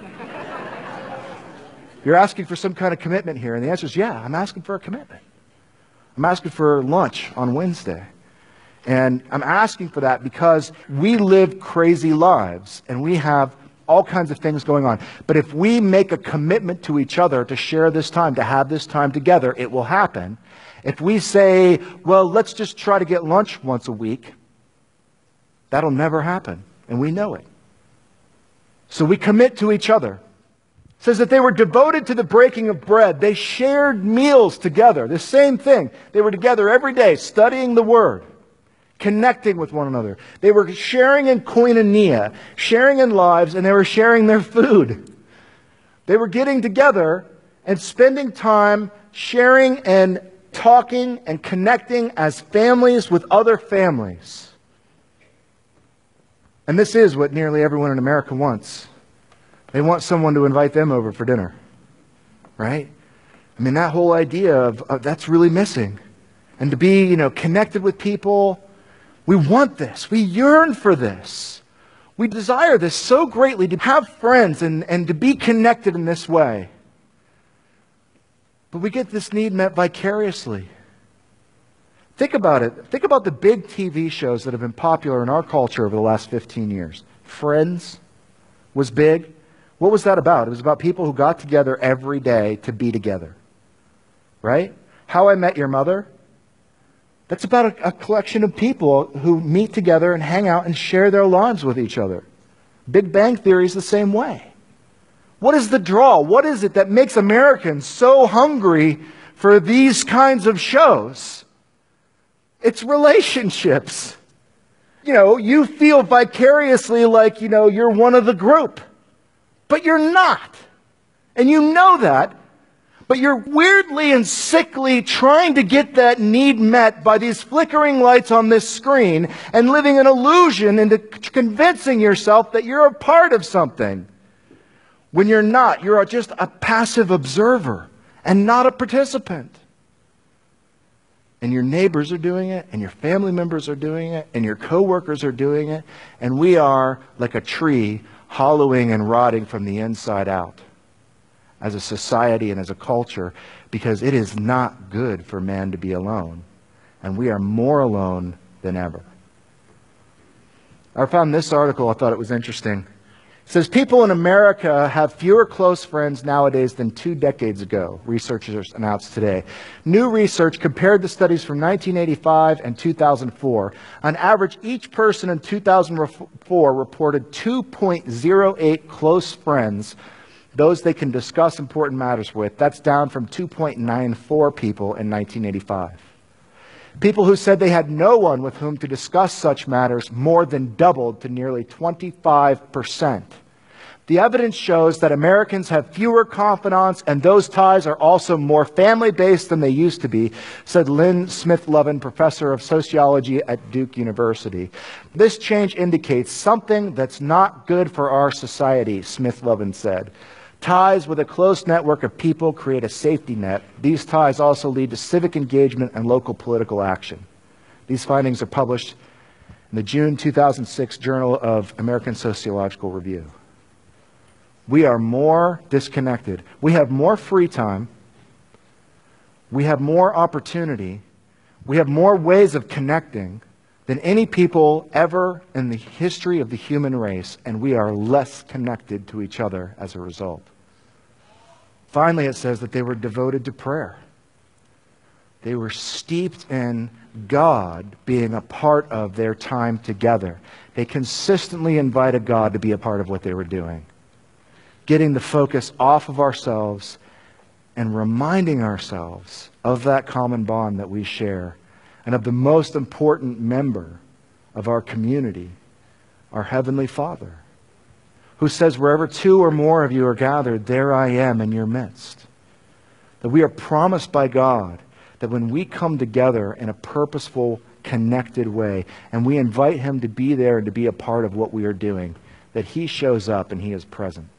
asking for some kind of commitment here. And the answer is, yeah, I'm asking for a commitment. I'm asking for lunch on Wednesday. And I'm asking for that because we live crazy lives and we have all kinds of things going on. But if we make a commitment to each other to share this time, to have this time together, it will happen. If we say, well, let's just try to get lunch once a week, that'll never happen. And we know it. So we commit to each other. It says that they were devoted to the breaking of bread. They shared meals together. The same thing. They were together every day studying the Word, connecting with one another. They were sharing in koinonia, sharing in lives, and they were sharing their food. They were getting together and spending time sharing and talking and connecting as families with other families. And this is what nearly everyone in America wants. They want someone to invite them over for dinner. Right? I mean, that whole idea of that's really missing. And to be, connected with people, we want this. We yearn for this. We desire this so greatly, to have friends and to be connected in this way. But we get this need met vicariously. Think about it. Think about the big TV shows that have been popular in our culture over the last 15 years. Friends was big. What was that about? It was about people who got together every day to be together. Right? How I Met Your Mother. That's about a collection of people who meet together and hang out and share their lives with each other. Big Bang Theory is the same way. What is the draw? What is it that makes Americans so hungry for these kinds of shows? It's relationships. You feel vicariously like, you're one of the group. But you're not. And you know that. But you're weirdly and sickly trying to get that need met by these flickering lights on this screen and living an illusion into convincing yourself that you're a part of something. When you're not. You're just a passive observer and not a participant. And your neighbors are doing it, and your family members are doing it, and your coworkers are doing it, and we are like a tree hollowing and rotting from the inside out as a society and as a culture, because it is not good for man to be alone, and we are more alone than ever. I found this article, I thought it was interesting. It says people in America have fewer close friends nowadays than 2 decades ago, researchers announced today. New research compared the studies from 1985 and 2004. On average, each person in 2004 reported 2.08 close friends, those they can discuss important matters with. That's down from 2.94 people in 1985. People who said they had no one with whom to discuss such matters more than doubled to nearly 25%. The evidence shows that Americans have fewer confidants, and those ties are also more family-based than they used to be, said Lynn Smith-Lovin, professor of sociology at Duke University. This change indicates something that's not good for our society, Smith-Lovin said. Ties with a close network of people create a safety net. These ties also lead to civic engagement and local political action. These findings are published in the June 2006 Journal of American Sociological Review. We are more disconnected. We have more free time. We have more opportunity. We have more ways of connecting than any people ever in the history of the human race, and we are less connected to each other as a result. Finally, it says that they were devoted to prayer. They were steeped in God being a part of their time together. They consistently invited God to be a part of what they were doing, getting the focus off of ourselves and reminding ourselves of that common bond that we share and of the most important member of our community, our Heavenly Father, who says, wherever 2 or more of you are gathered, there I am in your midst. That we are promised by God that when we come together in a purposeful, connected way, and we invite Him to be there and to be a part of what we are doing, that He shows up and He is present.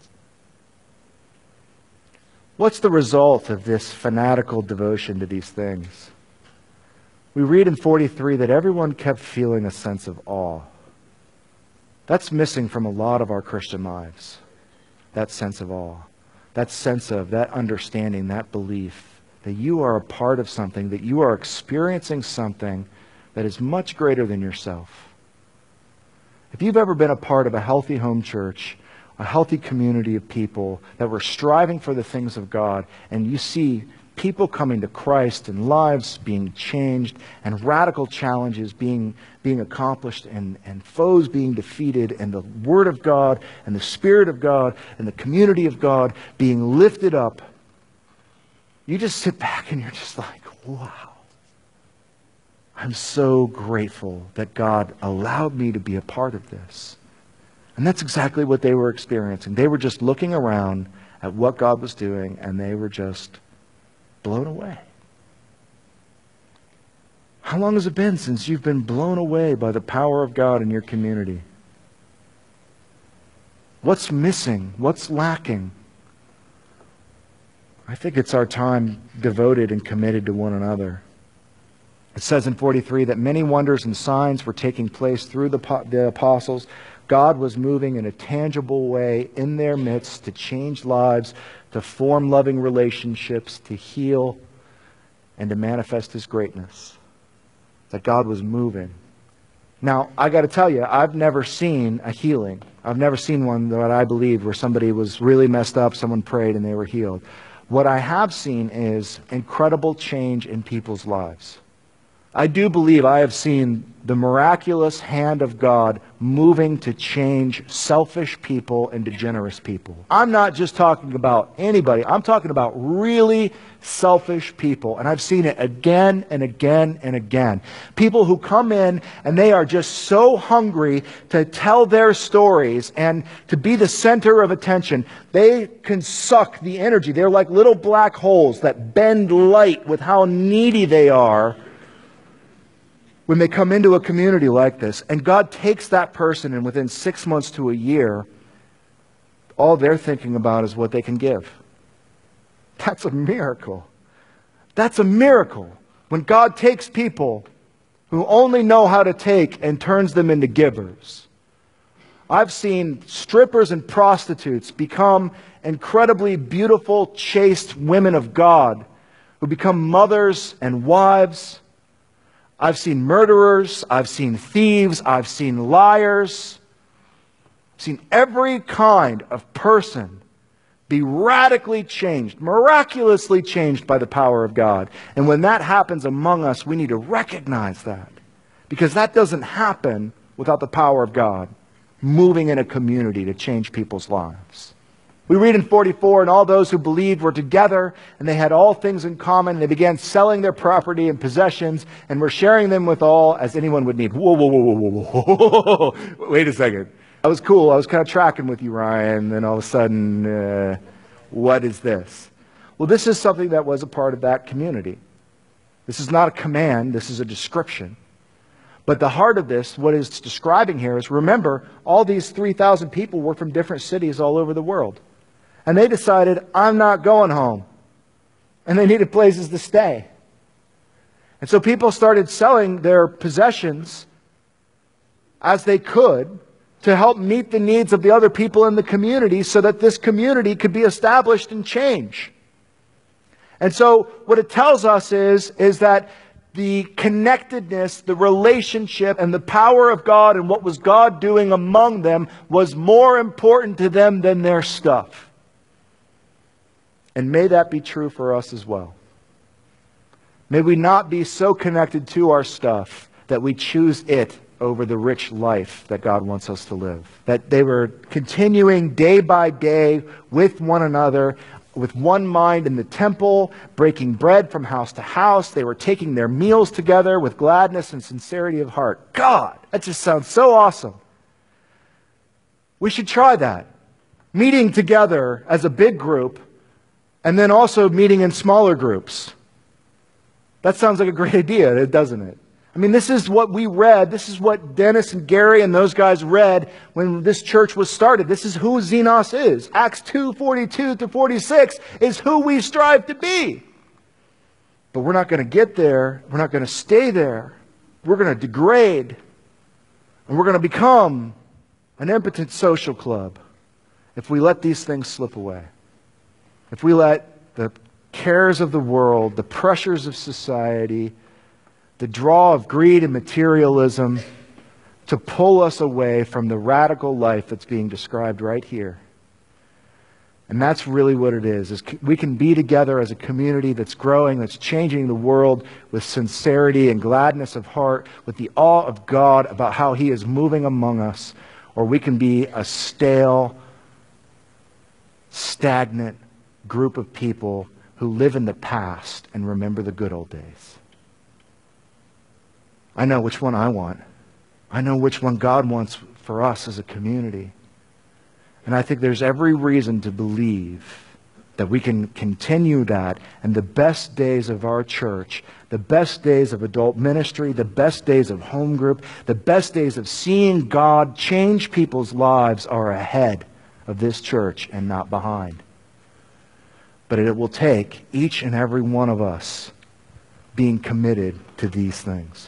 What's the result of this fanatical devotion to these things? We read in 43 that everyone kept feeling a sense of awe. That's missing from a lot of our Christian lives. That sense of awe. That sense of, that understanding, that belief that you are a part of something, that you are experiencing something that is much greater than yourself. If you've ever been a part of a healthy home church, a healthy community of people that were striving for the things of God, and you see people coming to Christ and lives being changed and radical challenges being accomplished and foes being defeated and the Word of God and the Spirit of God and the community of God being lifted up, you just sit back and you're just like, wow. I'm so grateful that God allowed me to be a part of this. And that's exactly what they were experiencing. They were just looking around at what God was doing, and they were just blown away. How long has it been since you've been blown away by the power of God in your community? What's missing? What's lacking? I think it's our time devoted and committed to one another. It says in 43 that many wonders and signs were taking place through the apostles. God was moving in a tangible way in their midst to change lives, to form loving relationships, to heal, and to manifest His greatness. That God was moving. Now, I got to tell you, I've never seen a healing. I've never seen one that I believe where somebody was really messed up, someone prayed, and they were healed. What I have seen is incredible change in people's lives. I do believe I have seen the miraculous hand of God moving to change selfish people into generous people. I'm not just talking about anybody. I'm talking about really selfish people. And I've seen it again and again and again. People who come in and they are just so hungry to tell their stories and to be the center of attention. They can suck the energy. They're like little black holes that bend light with how needy they are when they come into a community like this. And God takes that person, and within 6 months to a year, all they're thinking about is what they can give. That's a miracle. That's a miracle. When God takes people who only know how to take and turns them into givers. I've seen strippers and prostitutes become incredibly beautiful, chaste women of God who become mothers and wives. I've seen murderers, I've seen thieves, I've seen liars. I've seen every kind of person be radically changed, miraculously changed by the power of God. And when that happens among us, we need to recognize that. Because that doesn't happen without the power of God moving in a community to change people's lives. We read in 44, and all those who believed were together, and they had all things in common. They began selling their property and possessions, and were sharing them with all as anyone would need. Whoa, whoa, whoa, whoa, whoa, whoa. Wait a second. That was cool. I was kind of tracking with you, Ryan. Then all of a sudden, what is this? Well, this is something that was a part of that community. This is not a command. This is a description. But the heart of this, what it's describing here is, remember, all these 3,000 people were from different cities all over the world. And they decided, I'm not going home. And they needed places to stay. And so people started selling their possessions as they could to help meet the needs of the other people in the community so that this community could be established and change. And so what it tells us is that the connectedness, the relationship, and the power of God and what was God doing among them was more important to them than their stuff. And may that be true for us as well. May we not be so connected to our stuff that we choose it over the rich life that God wants us to live. That they were continuing day by day with one another, with one mind in the temple, breaking bread from house to house. They were taking their meals together with gladness and sincerity of heart. God, that just sounds so awesome. We should try that. Meeting together as a big group, and then also meeting in smaller groups. That sounds like a great idea, doesn't it? I mean, this is what we read. This is what Dennis and Gary and those guys read when this church was started. This is who Xenos is. Acts 2:42-46 is who we strive to be. But we're not going to get there. We're not going to stay there. We're going to degrade. And we're going to become an impotent social club if we let these things slip away. If we let the cares of the world, the pressures of society, the draw of greed and materialism to pull us away from the radical life that's being described right here. And that's really what it is we can be together as a community that's growing, that's changing the world with sincerity and gladness of heart, with the awe of God about how He is moving among us, or we can be a stale, stagnant group of people who live in the past and remember the good old days. I know which one I want. I know which one God wants for us as a community. And I think there's every reason to believe that we can continue that, and the best days of our church, the best days of adult ministry, the best days of home group, the best days of seeing God change people's lives are ahead of this church and not behind. But it will take each and every one of us being committed to these things.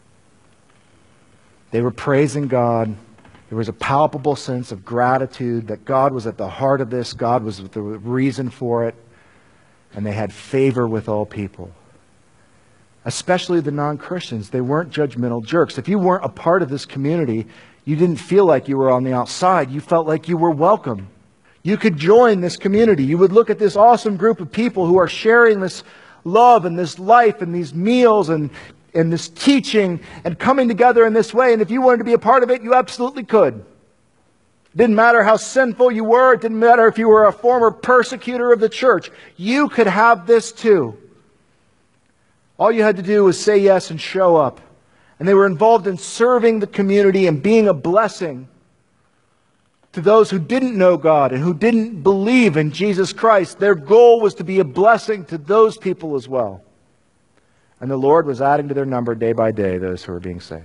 They were praising God. There was a palpable sense of gratitude that God was at the heart of this. God was the reason for it. And they had favor with all people. Especially the non-Christians. They weren't judgmental jerks. If you weren't a part of this community, you didn't feel like you were on the outside. You felt like you were welcome. You could join this community. You would look at this awesome group of people who are sharing this love and this life and these meals and this teaching and coming together in this way. And if you wanted to be a part of it, you absolutely could. It didn't matter how sinful you were. It didn't matter if you were a former persecutor of the church. You could have this too. All you had to do was say yes and show up. And they were involved in serving the community and being a blessing to those who didn't know God and who didn't believe in Jesus Christ. Their goal was to be a blessing to those people as well. And the Lord was adding to their number day by day those who were being saved.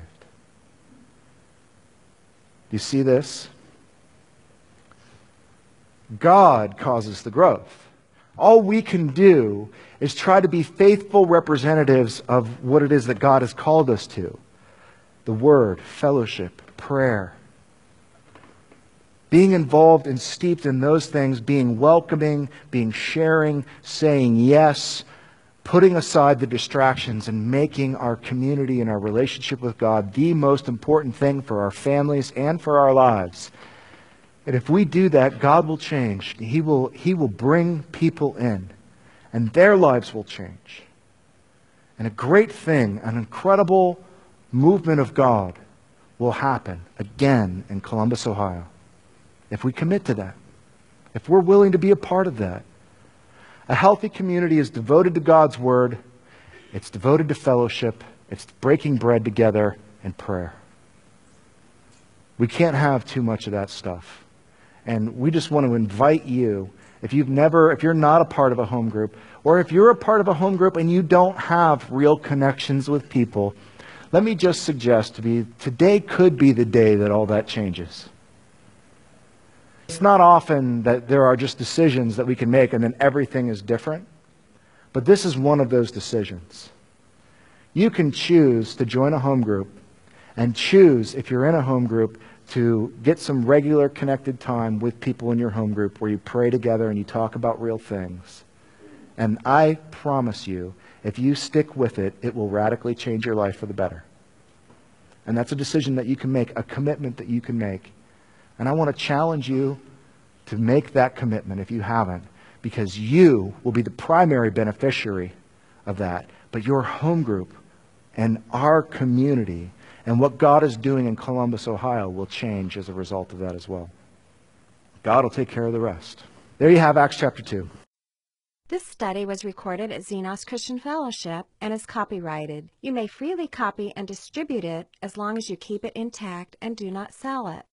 Do you see this? God causes the growth. All we can do is try to be faithful representatives of what it is that God has called us to. The Word, fellowship, prayer. Being involved and steeped in those things, being welcoming, being sharing, saying yes, putting aside the distractions and making our community and our relationship with God the most important thing for our families and for our lives. And if we do that, God will change. He will bring people in, and their lives will change. And a great thing, an incredible movement of God will happen again in Columbus, Ohio. If we commit to that, if we're willing to be a part of that. A healthy community is devoted to God's Word. It's devoted to fellowship. It's breaking bread together and prayer. We can't have too much of that stuff. And we just want to invite you, if you're not a part of a home group, or if you're a part of a home group and you don't have real connections with people, let me just suggest today could be the day that all that changes. It's not often that there are just decisions that we can make and then everything is different. But this is one of those decisions. You can choose to join a home group and choose, if you're in a home group, to get some regular connected time with people in your home group where you pray together and you talk about real things. And I promise you, if you stick with it, it will radically change your life for the better. And that's a decision that you can make, a commitment that you can make. And I want to challenge you to make that commitment if you haven't, because you will be the primary beneficiary of that. But your home group and our community and what God is doing in Columbus, Ohio will change as a result of that as well. God will take care of the rest. There you have Acts chapter 2. This study was recorded at Xenos Christian Fellowship and is copyrighted. You may freely copy and distribute it as long as you keep it intact and do not sell it.